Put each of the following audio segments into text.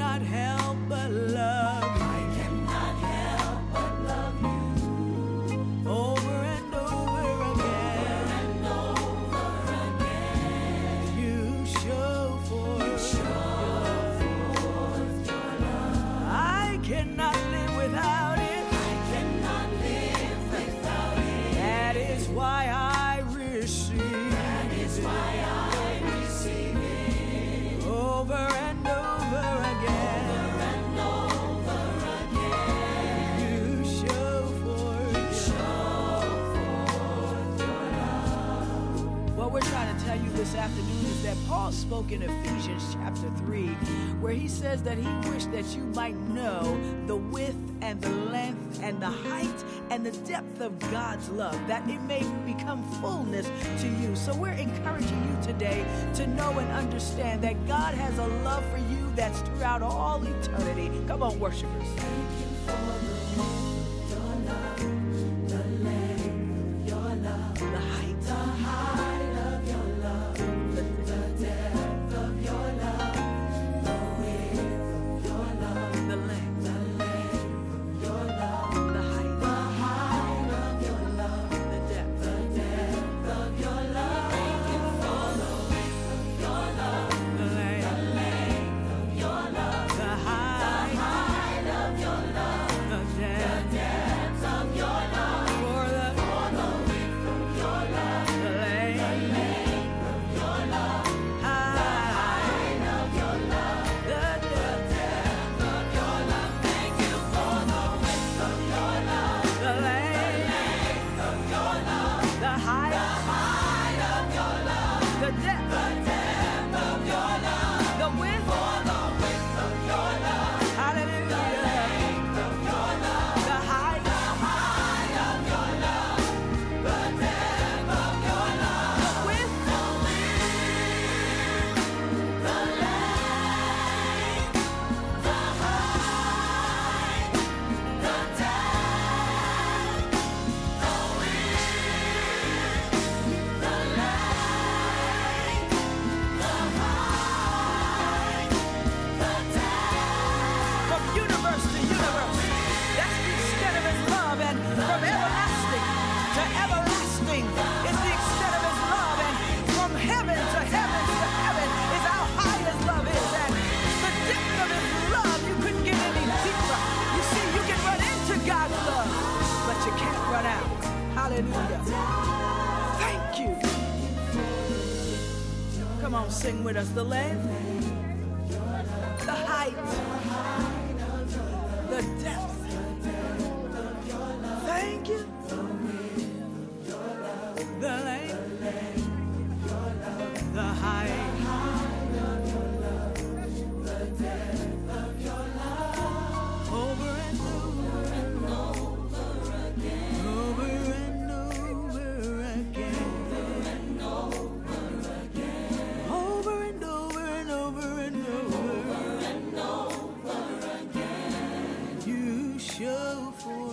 cannot help but love. I cannot help but love you. Over and over again. Over and over again. You show forth your love. I cannot live without it. I cannot live without it. That is why I receive. That is why I receive it. Over and over again. Over and over again. You show forth your love. What we're trying to tell you this afternoon is that Paul spoke in Ephesians chapter 3, where he says that he wished that you might know the width and the length and the height and the depth of God's love, that it may become fullness to you. So we're encouraging you today to know and understand that God has a love for you that's throughout all eternity. Come on, worshipers. Thank you for your love, the length of your love, the height of your love, the depth of your love, the width of your love, the length of your love, the height of your love, the depth of your love. Thank you for the width of your love, the length of your love, the height of your love, the depth of your love. For the width of your love, the length of your love, height of your love, the depth of your love. Thank you for the width of your love, the length of your love, the height of your love, the depth of your love, the width for the width of your love. Hallelujah. The length of your love, the height of your love, the depth of your love, the width, the length, the height, the depth, the width, the length, the height, the depth. From universe to universe, that's the extent of His love, and from everlasting to everlasting is the extent of His love, and from heaven to heaven to heaven is how high His love is, and the depth of His love, you couldn't get any deeper. You see, you can run into God's love, but you can't run out. Hallelujah. Thank you. Come on, sing with us. The length, the height, the depth. Thank you. The length, the height, over and over again, over and over again, over and over and over and over again. You show forth.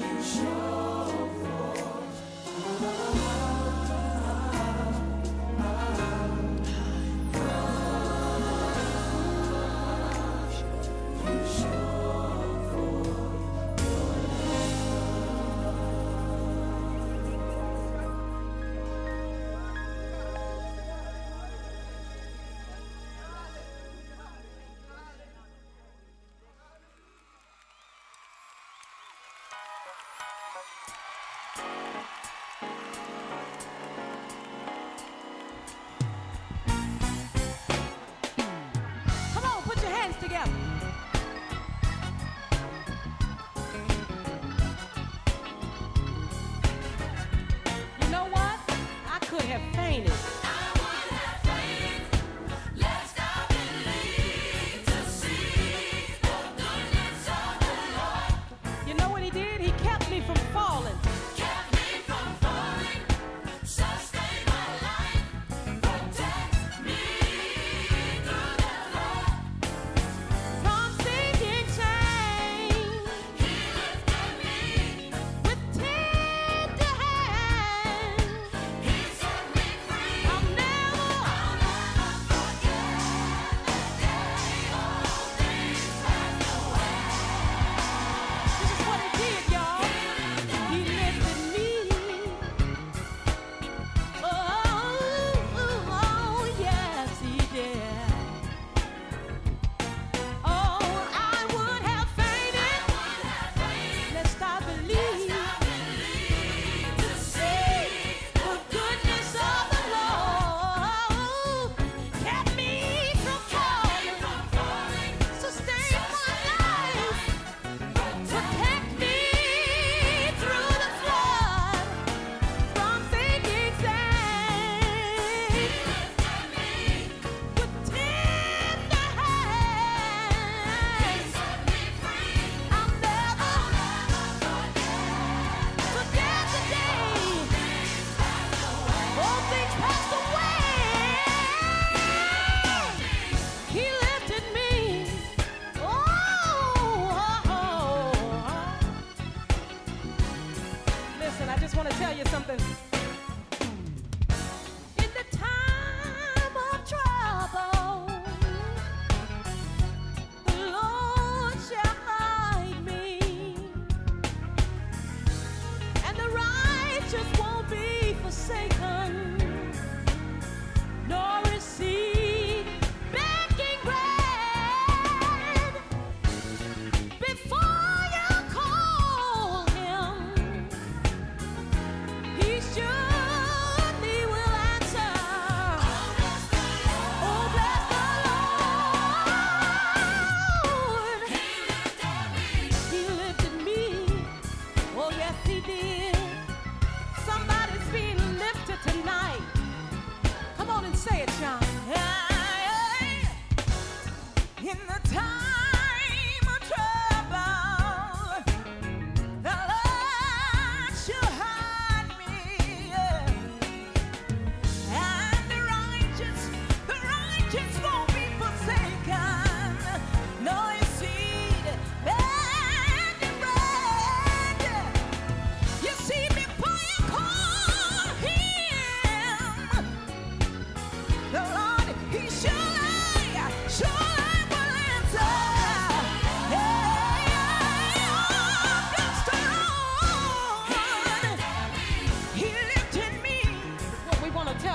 Come on, put your hands together. You know what? I could have fainted. You know what He did? He kept me from falling. Kept me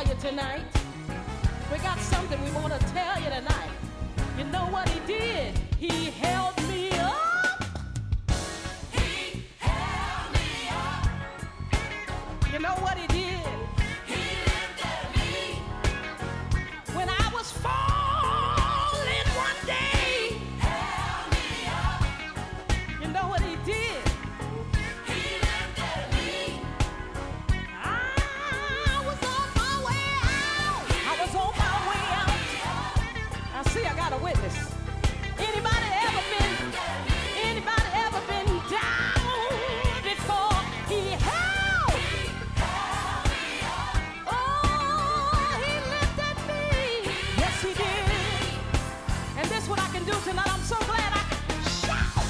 tell you tonight. We got something we want to tell you tonight. You know what he did? He held me up. He held me up. You know what he did? He lifted me. When I was falling one day, he held me up. You know what he did? He lifted me. I was on my way out. I was on my way out. I see I got a witness. Anybody ever been down before? He held. Oh, he lifted me. Yes, he did. And this what I can do tonight. I'm so glad I can shout.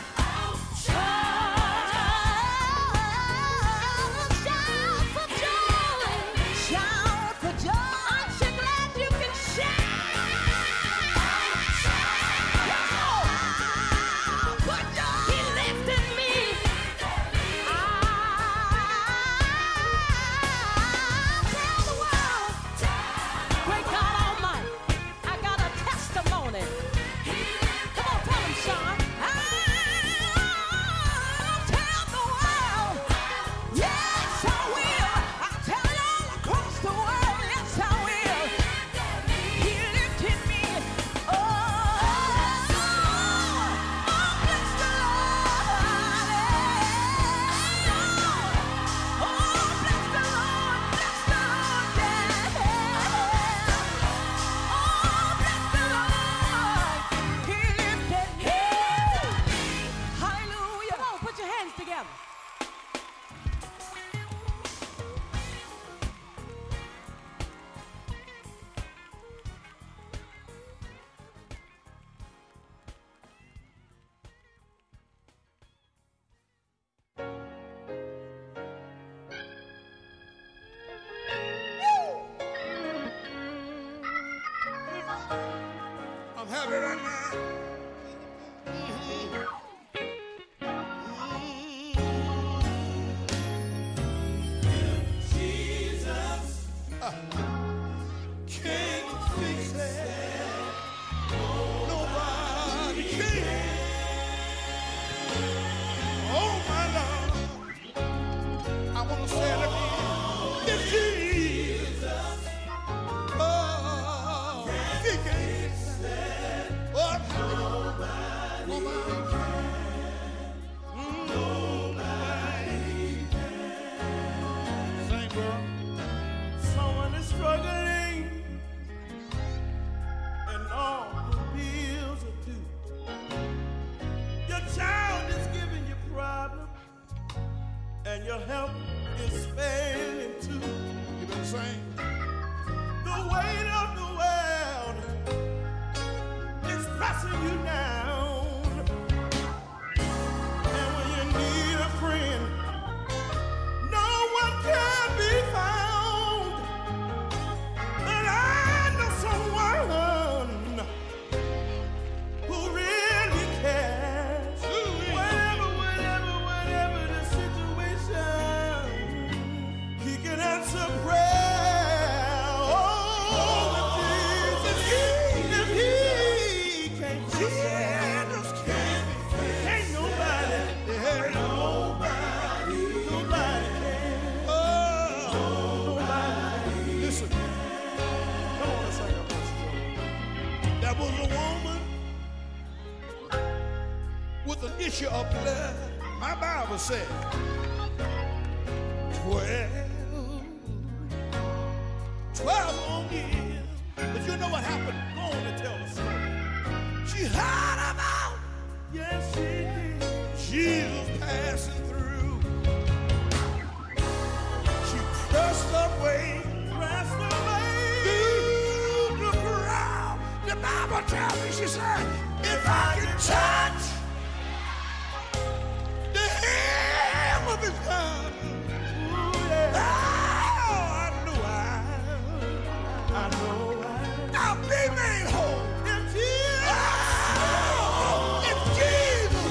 Shout for joy. Shout for joy. Aren't you glad you can shout? He lifted me. I'll tell the world. Great God Almighty, I got a testimony. Come on, tell him, Sean. I'll tell the world. Yes, I will. I'll tell it all across the world. Yes, I will. He lifted me. Oh, bless the Lord. Oh, bless the Lord. Bless the Lord. Yeah. Oh, bless the Lord. He lifted me. Hallelujah. Come on, put your hands together. I'm happy right now. Jesus can't fix it. Nobody can. Oh my Lord, I want to say it again. It's Jesus. Oh, he can't. Oh, nobody can. Sing, girl. Someone is struggling, and all the bills are due. Your child is giving you problems, and your health is failing too. You better sing. The weight of the world is pressing you down. And when you need a friend, no one can be found. But I know someone who really cares. Whatever the situation, he can answer prayer. Oh, if he can't fix it, ain't nobody can. Oh, nobody. Listen, come on, let's sing a verse. There was a woman with an issue of blood. My Bible said, 12 long years. But you know what happened? Go on and tell the story. She heard about, yes, she did, Jesus passing through. She pressed her way through the crowd. The Bible tells me, she said, if I can touch the hem of his garment, I'll be made whole. If Jesus,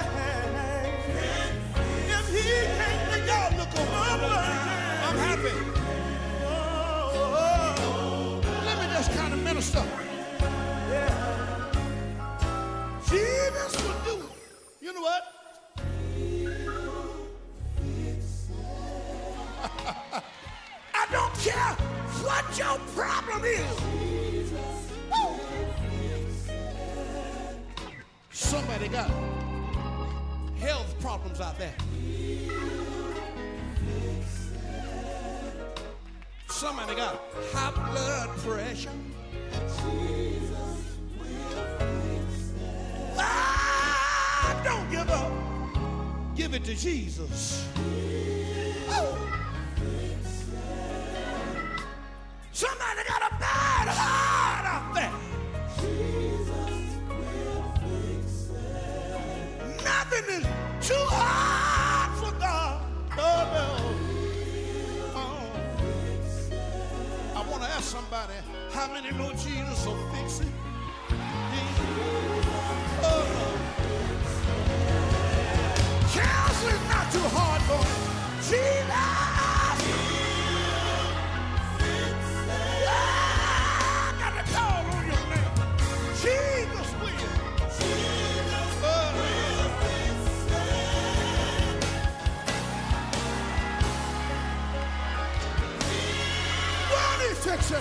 if he can't, y'all look over. I'm happy. kind of stuff. Yeah. Jesus will do it. You know what? I don't care what your problem is. Woo. Somebody got health problems out there. Somebody got high blood pressure. Ah, don't give up. Give it to Jesus. Oh. Somebody got a bad heart out there. Nothing is too hard for God. Oh, no. I want to ask somebody, how many know Jesus will fix it? Counseling's not too hard for him. Jesus! I got to call on your name. Jesus will. What is fixing?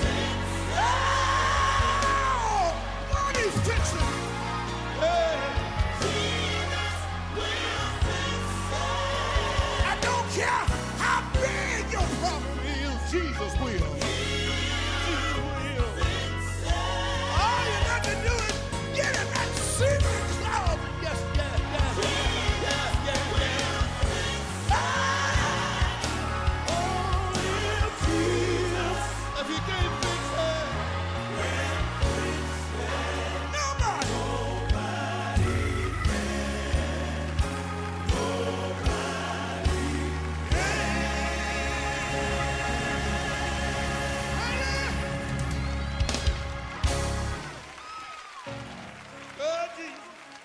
What is fixing? I don't care how big your problem is, Jesus will. Jesus will. All you got to do is get in that secret closet. Yes, yes, yes. Yes, yes, yes. Oh, yeah, Jesus. If you can't fix it, nobody. Oh, Jesus.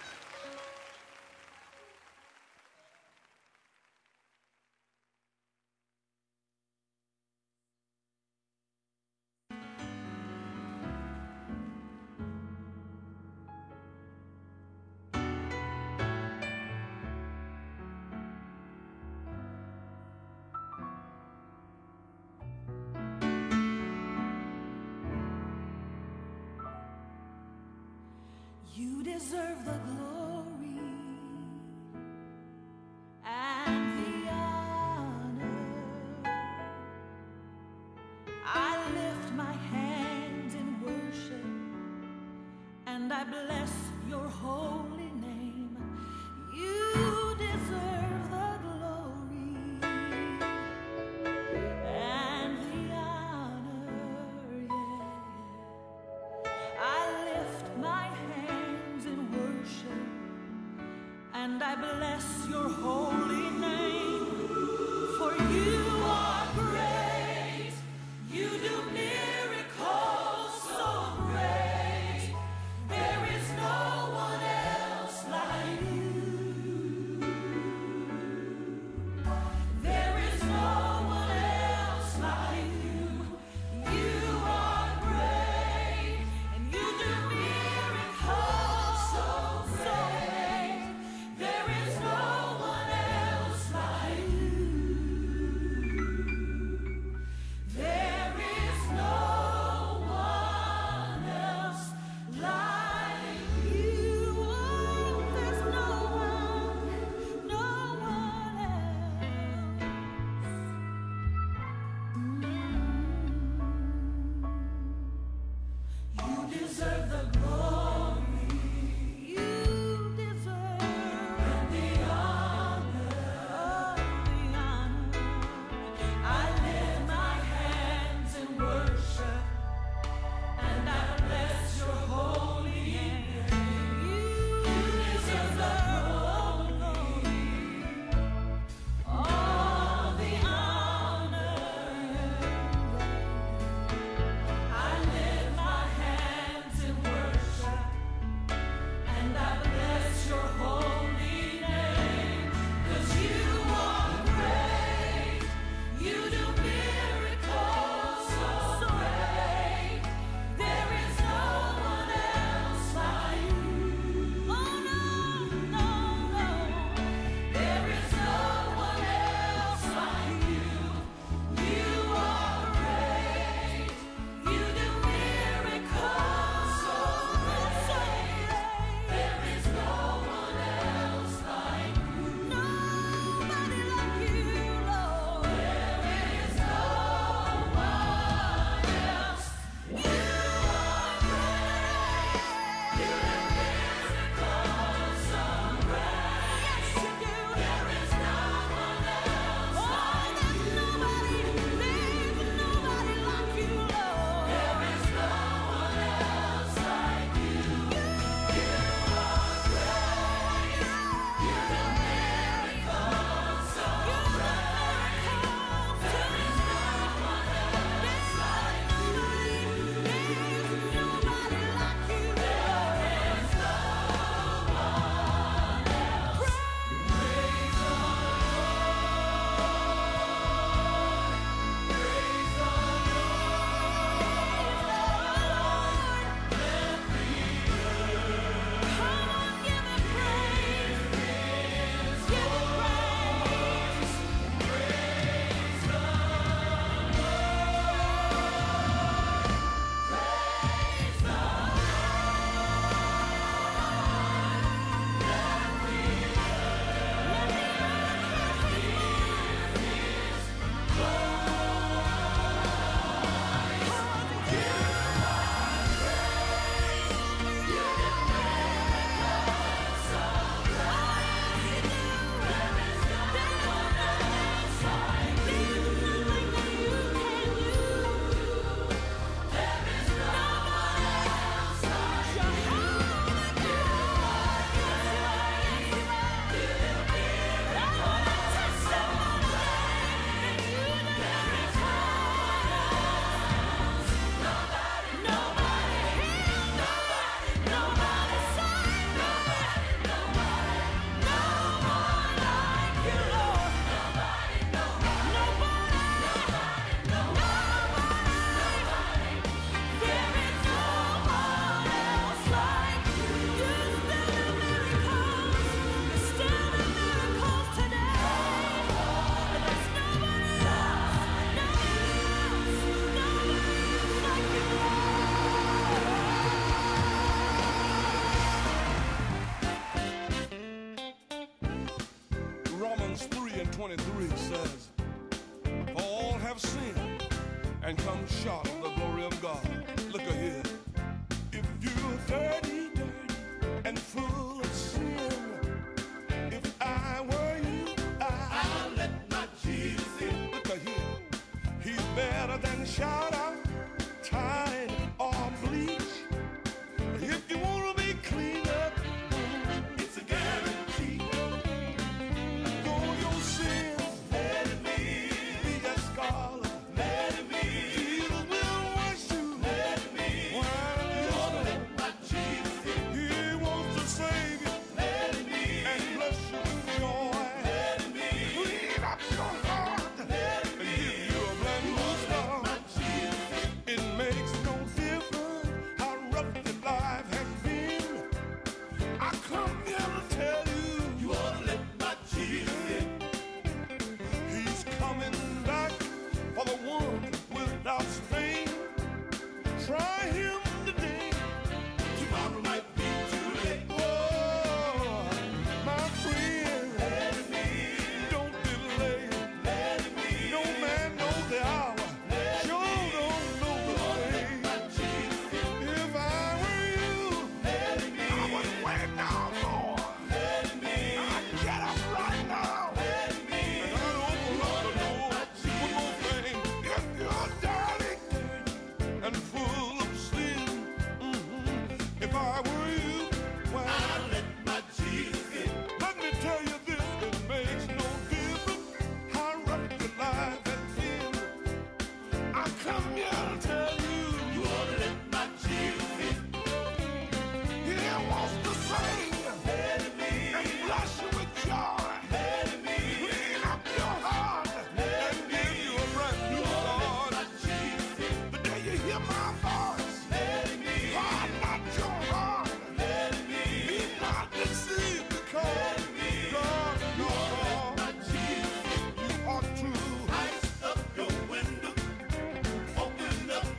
You deserve the glory and the honor. I lift my hands in worship and I bless your holy name. You deserve the glory and the honor. Yeah. I lift my hands in worship and come short of the glory of God. Look ahead. If you're dirty, dirty, and full of sin, if I were you, I'll let my Jesus in. Look ahead. He's better than shout out, Tide, or bleach. If you want to be cleaned up, it's a guarantee. Though your sins, let it be as scarlet, let it be. Jesus will wash you, let it be. While let my Jesus in. He wants to save you, let it be. And bless you with joy, let it be. Clean up your heart, let it be. And give you a brand new start. It makes no difference how rough your life has been. I come here to tell you, you ought to let my Jesus in. He's coming back for the one without stain. Try him today, tomorrow might be too late. Oh, my friend, let it be. Don't delay, let it be. No man knows the hour, sure don't know the way. If I were you, let it be. I wouldn't wait no more. Let it be. I'd get up right now. Let it be. And I'd open up the door. One more thing. If you're dirty and full of sin, if I were you, well, I'd let my Jesus in. Let me tell you this, it makes no difference how rough your life has been. I come here to tell you, you ought to let my Jesus in. He wants to sing, let it be, and bless you with joy, let it be. Clean up your heart, and give you a brand new start. The day you hear my voice, let it be. Harden not your heart, let it be. Be not deceived, because God is your God. You ought to ice up your window, open up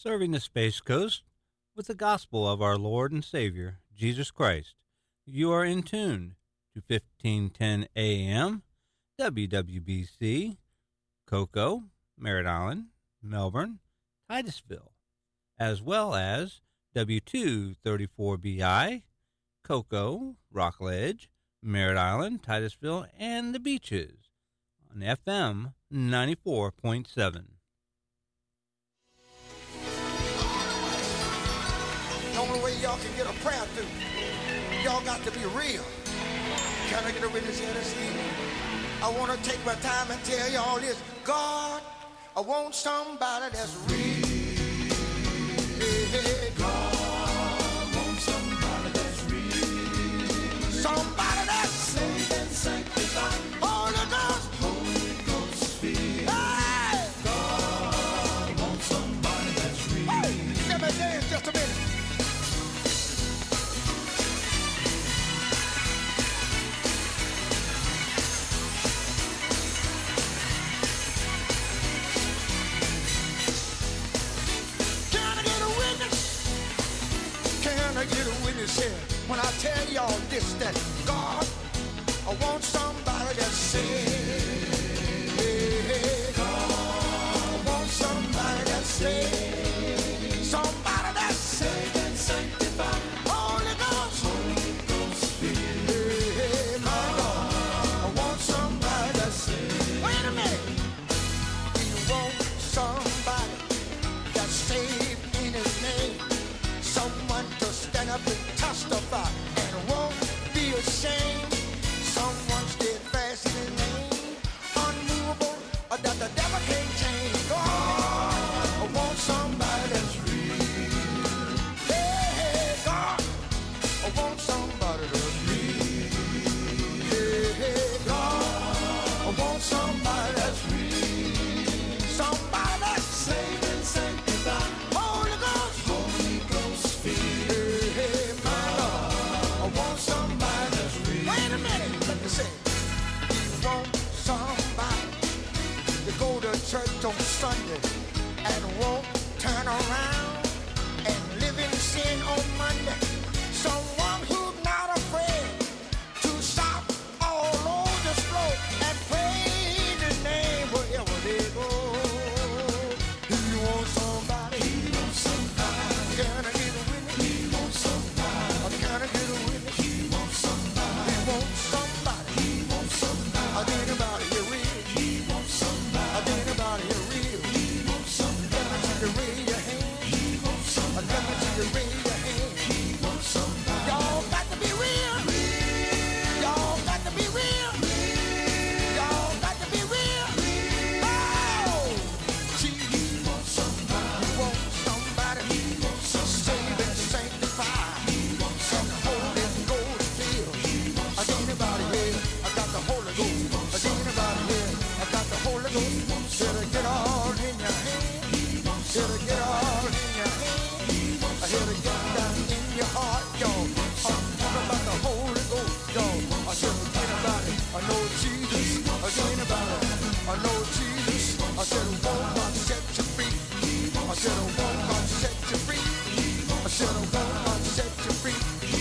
serving the Space Coast with the gospel of our Lord and Savior, Jesus Christ. You are in tune to 1510 AM, WWBC, Cocoa, Merritt Island, Melbourne, Titusville, as well as W234BI, Cocoa, Rockledge, Merritt Island, Titusville, and the Beaches on FM 94.7. The only way y'all can get a prayer through, y'all got to be real. Can I get a witness here this evening? I want to take my time and tell y'all this. God, I want somebody that's real. God, I want somebody that's real. Somebody that's saved and sanctified. Holy Ghost. Holy Ghost filled. Hey! God, I want somebody that's real. Hey, let me dance just a minute. I get a witness here when I tell y'all this, that God, I want somebody that says, God, I want somebody that says, somebody that saved and sanctified, Holy Ghost, Holy Ghost filled, my God, I want somebody that says, wait a minute, you want somebody that's saved in His name, someone to stand up and testify and won't be ashamed. Someone steadfast in His name, unmovable, that the devil can't change. God, I want somebody that's real. Hey, God, I want somebody that's real. Hey, God, I want somebody that's real. Somebody that's saved and sanctified. Holy Ghost, Holy Ghost filled. Hey, my Lord, I want somebody that's real. Wait a minute, let me say, you want somebody to go to church on Sunday and won't turn around and live in sin on Monday. Someone who's not afraid to stop all over the floor and praise His name wherever they go. You want somebody? He wants somebody. Can I get a witness? He wants somebody. Can I get a witness? He wants somebody. He wants somebody. He wants somebody. Anybody here real? He wants somebody. Anybody here real? He wants somebody. Let me see you raise your hand. He wants somebody. Let me see you raise your hand. He wants somebody. Y'all got to be real. Y'all got to be real. Y'all got to be real. Oh, see, He wants somebody. He wants somebody. He wants somebody. Saved and sanctified. He wants somebody. Holy Ghost filled. Anybody here? I got the Holy Ghost. Anybody here? I got the Holy Ghost. Should I get all in your hand? Should I get all in your hand? I should I get down in your heart, y'all. I'm talking about the Holy Ghost, y'all. I should have anybody. I know Jesus. I should anybody. I know Jesus. I should have won't God set you free. I should have won't God set you free. I should have won't God set you free.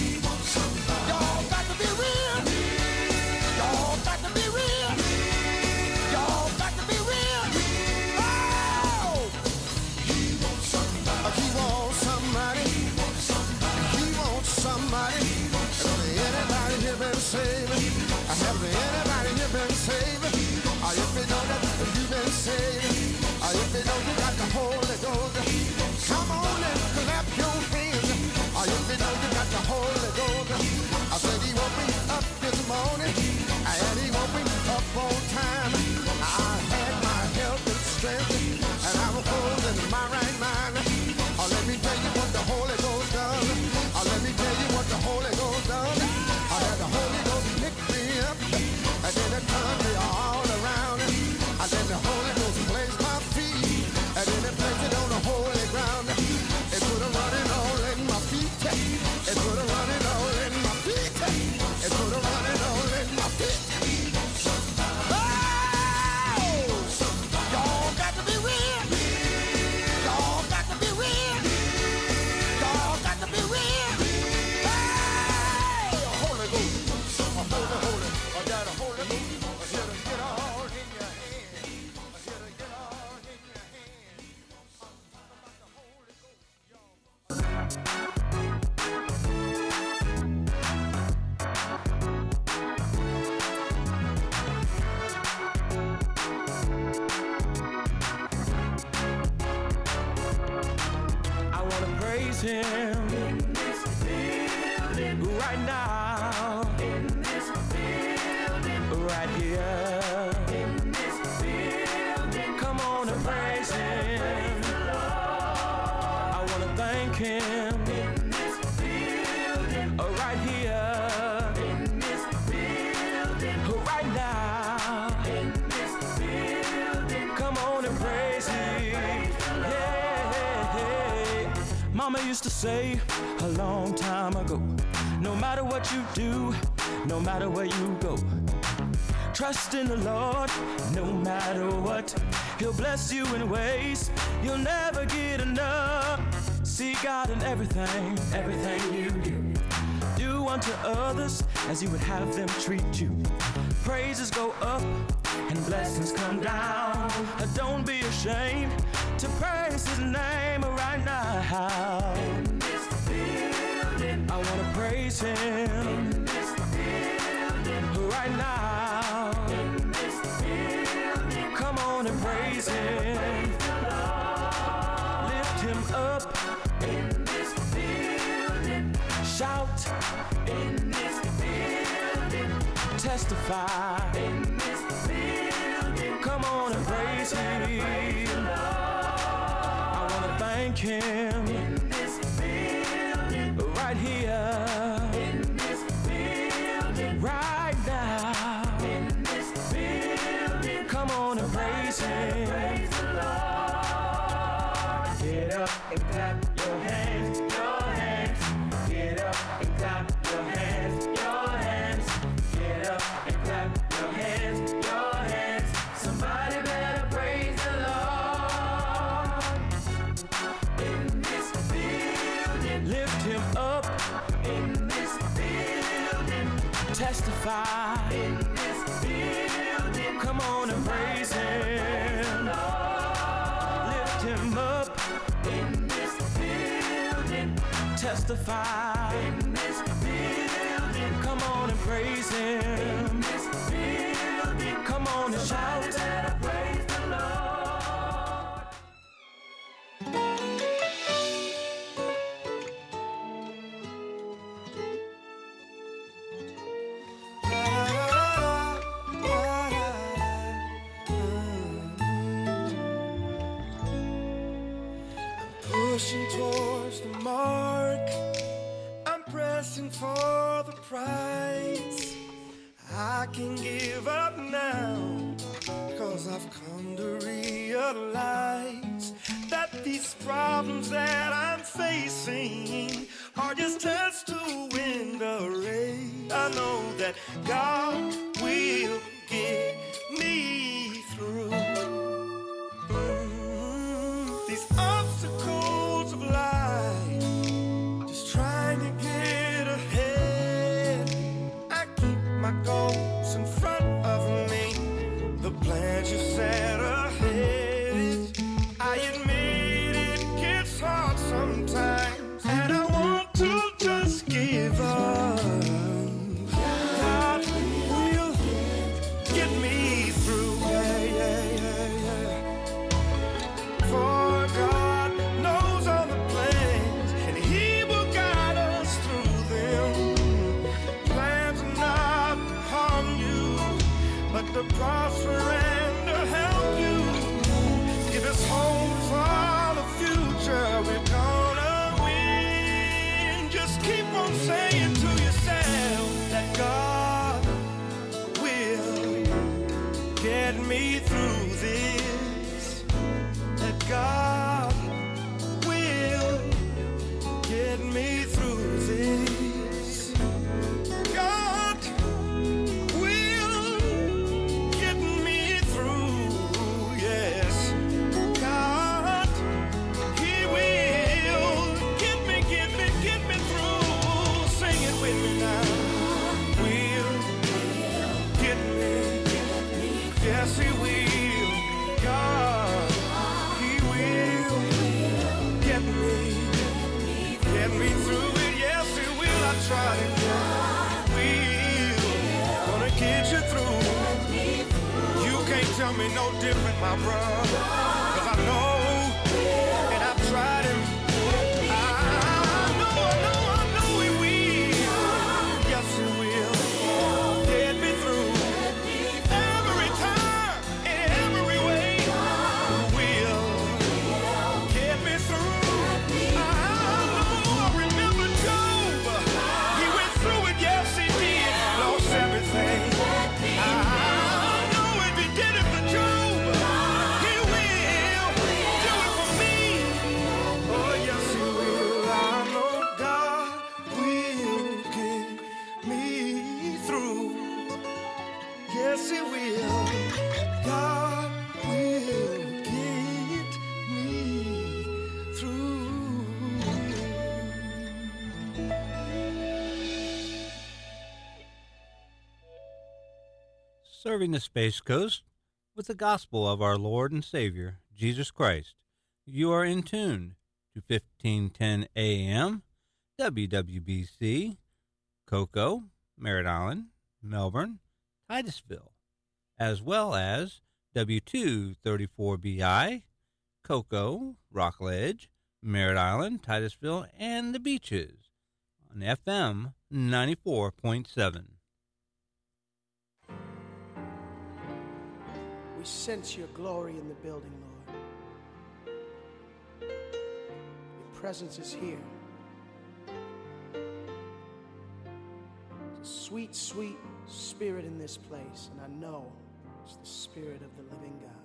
Y'all got to be real. Y'all got to be real. Y'all got to be real. Oh! He wants somebody. He wants somebody. He wants somebody. Anybody here been saved? Have anybody here been saved? If you know that you've been saved, if you know you got the Holy Ghost, praise him in this building right now, in this building right here, in this building. Come on and praise him. I want to thank him in this building right here, in this building right now, in this building. Come on and praise him. Yeah. Mama used to say a long time ago, no matter what you do, no matter where you go, trust in the Lord, no matter what. He'll bless you in ways you'll never get enough. See God in everything, everything you do. Do unto others as you would have them treat you. Praises go up and blessings come down. Don't be ashamed to praise his name right now. In this building, I want to praise him. In this building, right now. In this building, come on and praise him. Lift him up. In this building, shout. In this building, testify. In this building, come on and praise him. I want to thank him in this building right here, in this building right now, in this building. Come on and praise him. Praise the Lord. Get up and clap your hands, your hands. Get up and clap your hands, your hands. Get up and clap your hands, your hands. Somebody better praise the Lord. In this building, lift him up. In this building, testify. In this building, come on and praise him. Lift him up. In this building, testify. In this building, come on and praise him. In this building, come on and shout. Praise the Lord. Pushing towards the mark, I'm pressing for the prize. I can give up now, 'cause I've come to realize that these problems that I'm facing are just tests to win the race. I know that God will get me through. These obstacles of life, just trying to get ahead. I keep my goals in front of me, the plans you set ahead. I admit it gets hard sometimes, and I want to just give up. God will get me through. For God knows all the plans, and He will guide us through them. Plans not to harm you, but to prosper and to help you. Give us hope for the future. We're gonna win. Just keep on saying to yourself that God will get me through this. That God will get me through this. God will get me through, yes. God, He will get me through. Sing it with me now. Will get me, yes He will. God, He will get me through it. Yes He will. I tried it. Will gonna get you through. You can't tell me no different, my brother, 'cause I know, and I've tried Him. I serving the Space Coast with the gospel of our Lord and Savior, Jesus Christ. You are in tune to 1510 AM, WWBC, Cocoa, Merritt Island, Melbourne, Titusville, as well as W234BI, Cocoa, Rockledge, Merritt Island, Titusville, and the Beaches on FM 94.7. We sense your glory in the building, Lord. Your presence is here. It's a sweet, sweet spirit in this place, and I know it's the Spirit of the living God.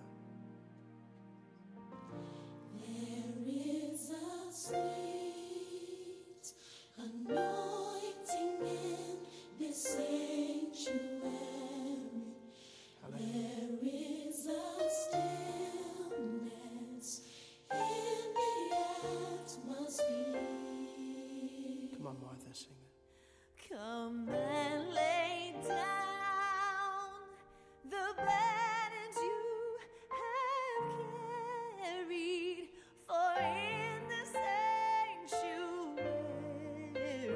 There is a sweet anointing in this sanctuary. There is a stillness in the atmosphere. Come on, Martha, sing it. Come and lay down the burdens you have carried, for in the sanctuary,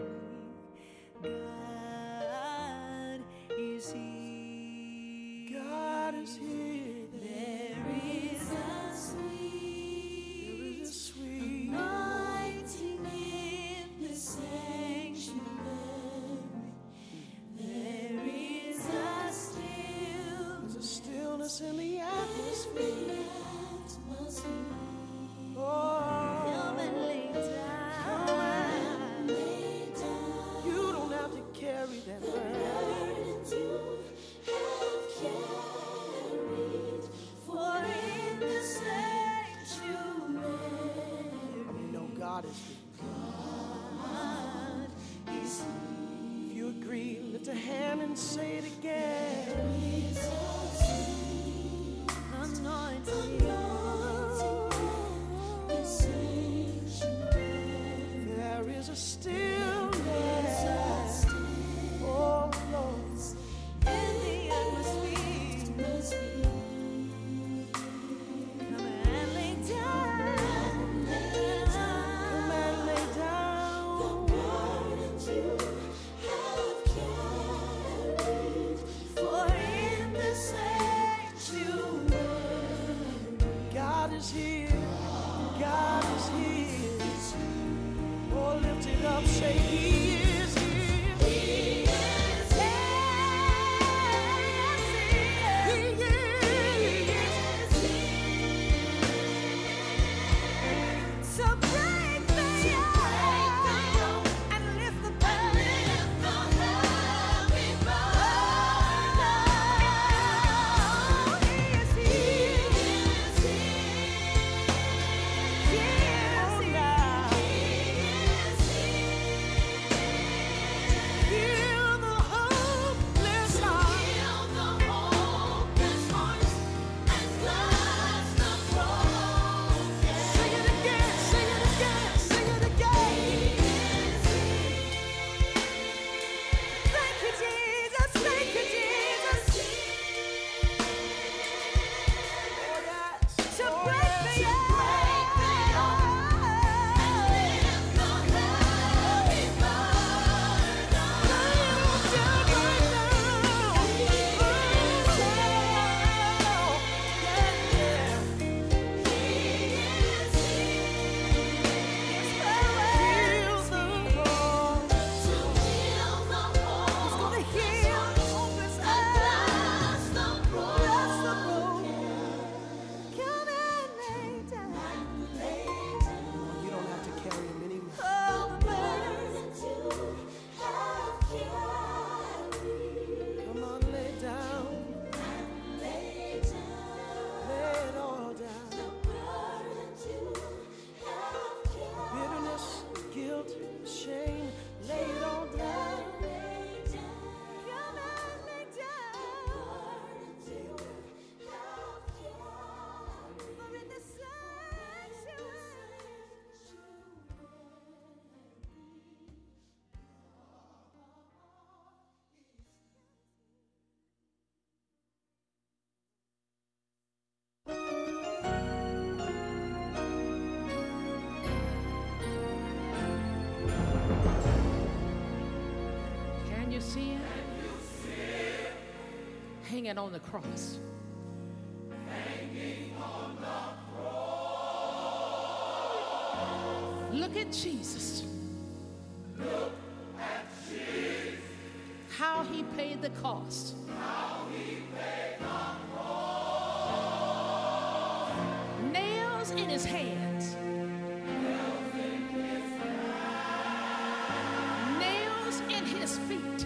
God is here. God is here. There is a sweet Sweet. anointing in the sanctuary. There is a There's a stillness in the atmosphere. atmosphere. Oh, Come and lay down. you don't have to carry that burden. Burdens you have carried, for in the sanctuary, We know God is here. God is here. If you agree, lift a hand and say it again. There is a stillness. Oh, Lord. Come and lay down. God is here. God is here. Oh, lift it up. Say He is here. He is here. So break the yoke and lift the burden. He is here. hanging on the cross. Look at Jesus. How he paid the cost. Nails in his hands. Nails in his feet.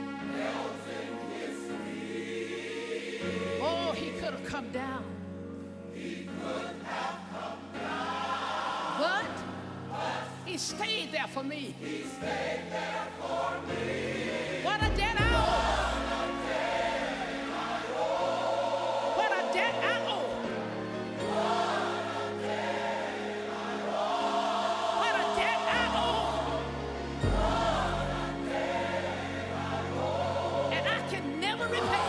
Oh, he could have come down. But he stayed there for me. What a debt I owe. What a debt I owe. What a debt I owe. And I can never repay.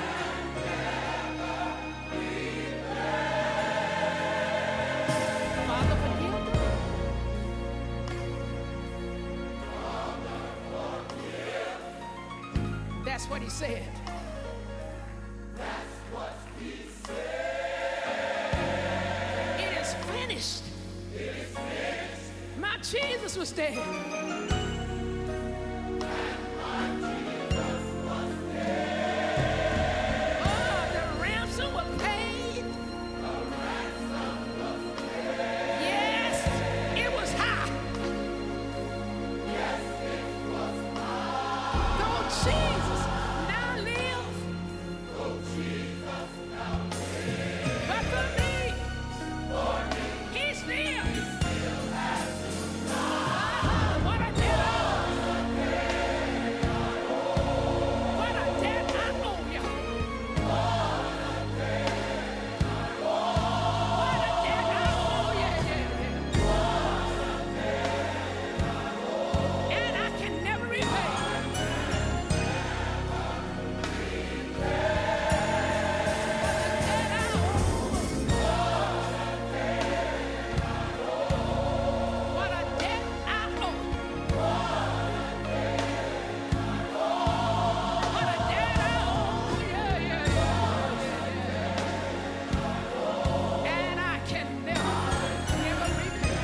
Father, forgive them. That's what he said. It is finished. My Jesus was dead. Oh, the ransom was paid. Yes, it was high. Though Jesus now lives, but for me, he still. What a debt I owe. What a debt I owe you. What a debt I owe you. And I can never repay. What a debt I owe. What a debt I owe. And I can never repay.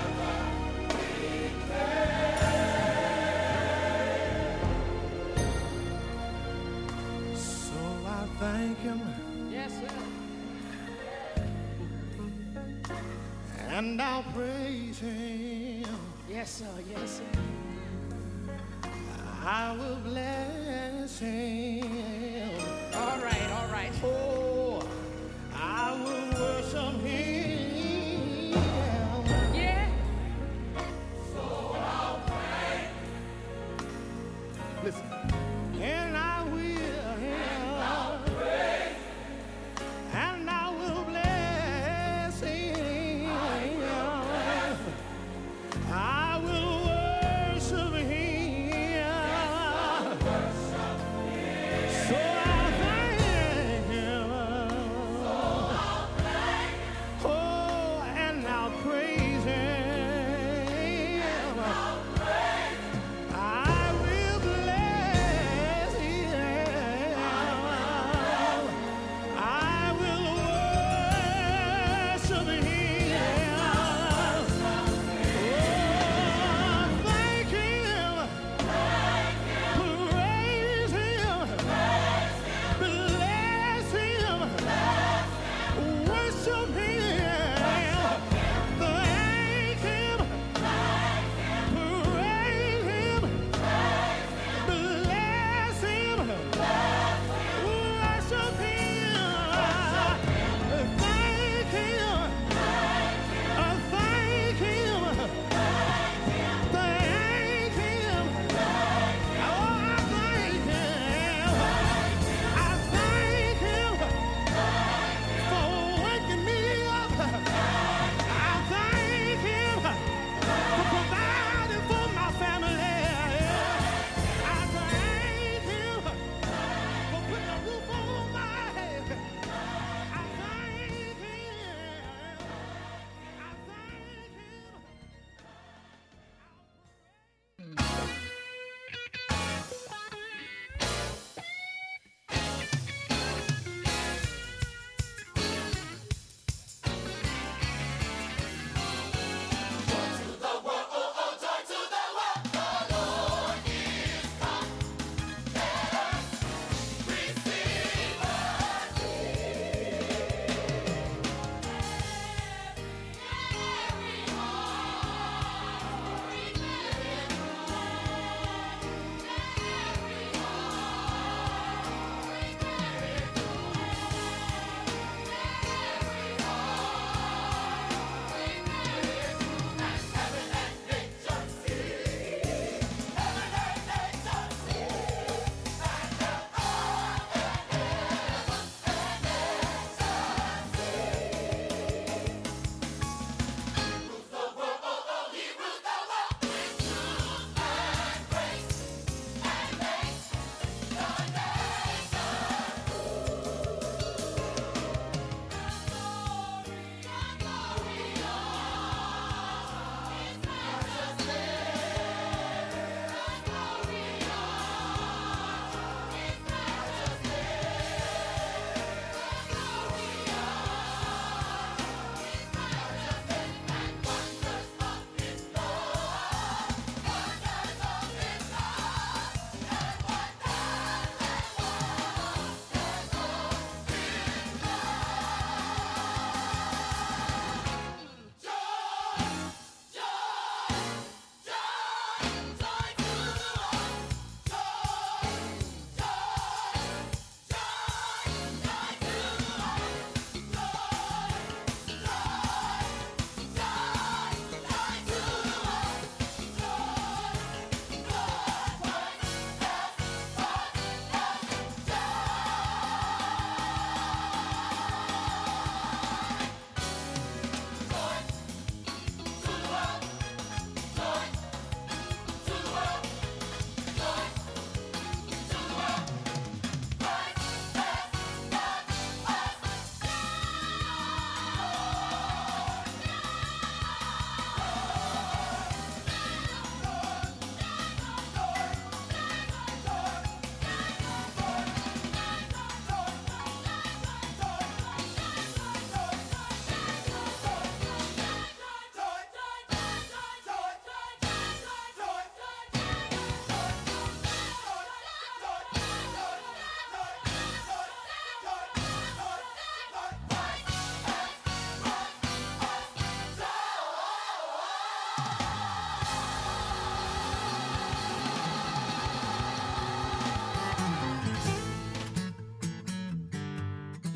So I thank him Yes, sir. and I'll praise him. Yes, sir. Yes, sir. I will bless him. All right, all right. Oh, I will worship him. Yeah. Listen. And I will. And I will bless him. I will worship him. So I thank him.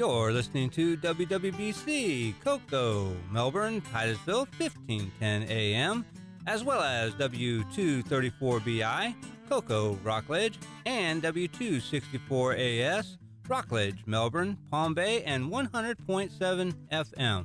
You're listening to WWBC, Cocoa, Melbourne, Titusville, 1510 AM, as well as W234BI, Cocoa, Rockledge, and W264AS, Rockledge, Melbourne, Palm Bay, and 100.7 FM.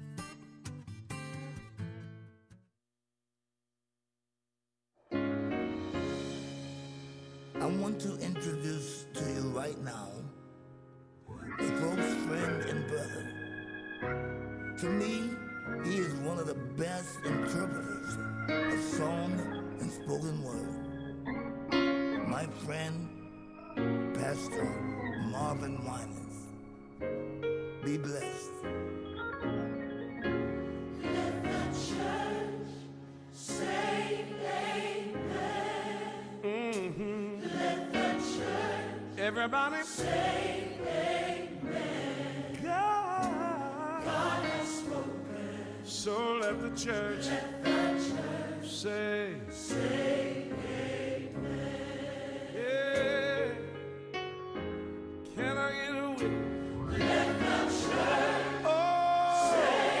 I want to introduce to you right now a close friend and brother. To me, he is one of the best interpreters of song and spoken word. My friend, Pastor Marvin Winans. Be blessed. Let the church say amen. Let the church Everybody say amen. God has spoken. So let the church say amen. yeah. Can I get a witness? Let the church say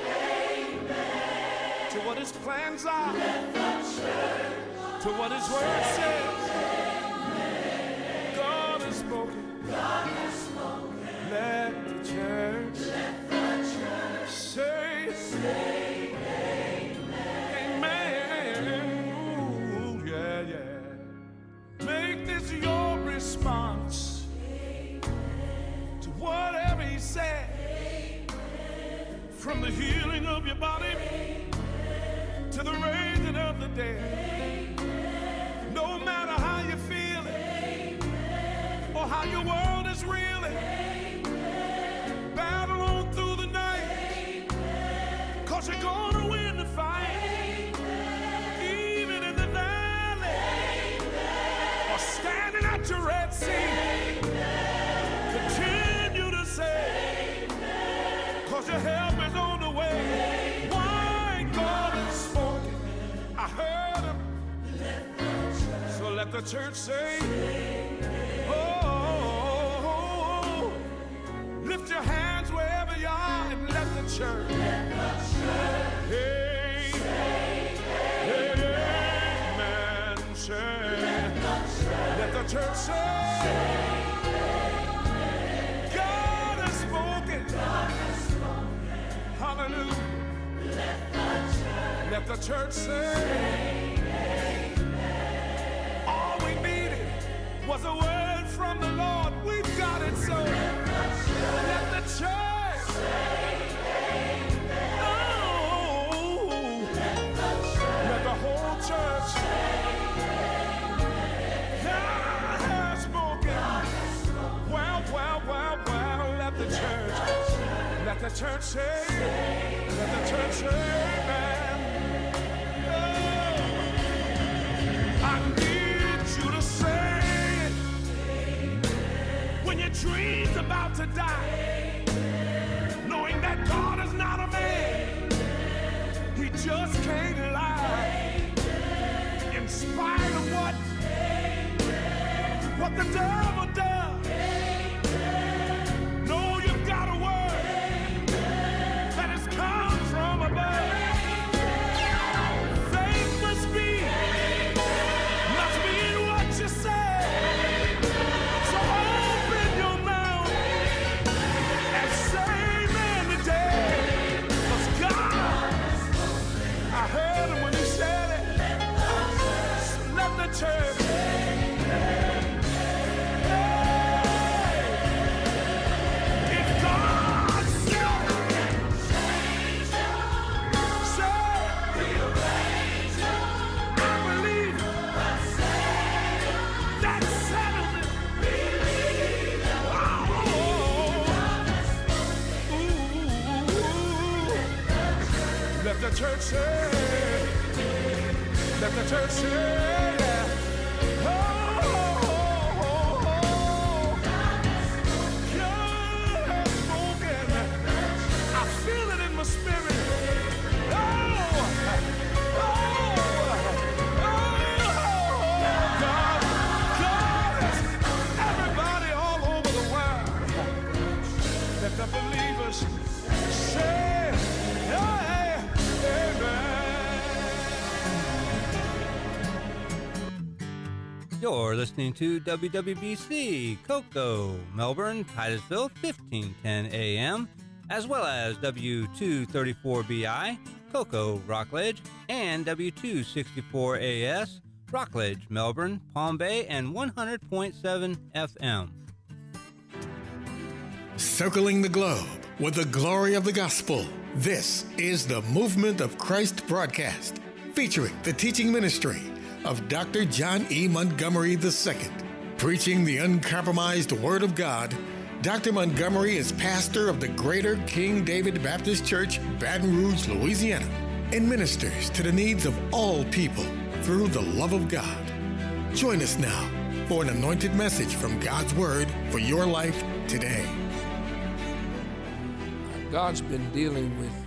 amen. To what his plans are, Let the church to what his word says. God has spoken. Let the church say amen. Ooh, yeah, yeah. Make this your response to whatever he said. From the healing of your body to the raising of the dead. No matter how you feel or how your world is reeling, battle on through the night, 'cause you're gonna win the fight. Even in the valley or standing at your Red Sea, continue to say, 'cause your help is on the way. Why God has spoken, I heard him. So let the church say, oh, lift your hands wherever you are and let the church, hey, amen, say, let the church say, God has spoken, hallelujah, let the church say, all we needed was a word from the Lord. We've got it, so let the church oh, let the whole church God has spoken. Well, let the church say, let the church say, amen. I need you to say it when your dream's about to die, knowing that God is not a man, he just can't lie. In spite of what the devil does, know you've got a word that has come from above. Faith must be in what you say. So open your mouth and say amen today. 'Cause God, I heard him when he said it. So let the church. If God said, I believe that settles it. Ooh. Let the church say, let the church say, yeah. Oh, God has spoken. I feel it in my spirit. God has everybody all over the world. You're listening to WWBC, Cocoa, Melbourne, Titusville, 1510 AM, as well as W234BI, Cocoa, Rockledge, and W264AS, Rockledge, Melbourne, Palm Bay, and 100.7 FM. Circling the globe with the glory of the gospel. This is the Movement of Christ broadcast, featuring the teaching ministry of Dr. John E. Montgomery II. Preaching the uncompromised Word of God, Dr. Montgomery is pastor of the Greater King David Baptist Church, Baton Rouge, Louisiana, and ministers to the needs of all people through the love of God. Join us now for an anointed message from God's Word for your life today. God's been dealing with